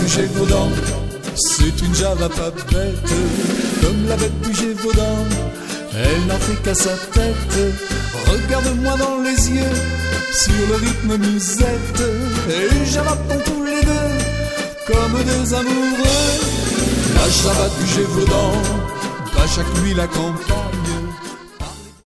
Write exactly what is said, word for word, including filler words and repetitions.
du Gévaudan, c'est une Java pas bête, comme la bête du Gévaudan, elle n'en fait qu'à sa tête. Regarde-moi dans les yeux, sur le rythme musette, et j'avapons tous les deux, comme deux amoureux. La Java du Gévaudan, pas chaque nuit la campagne,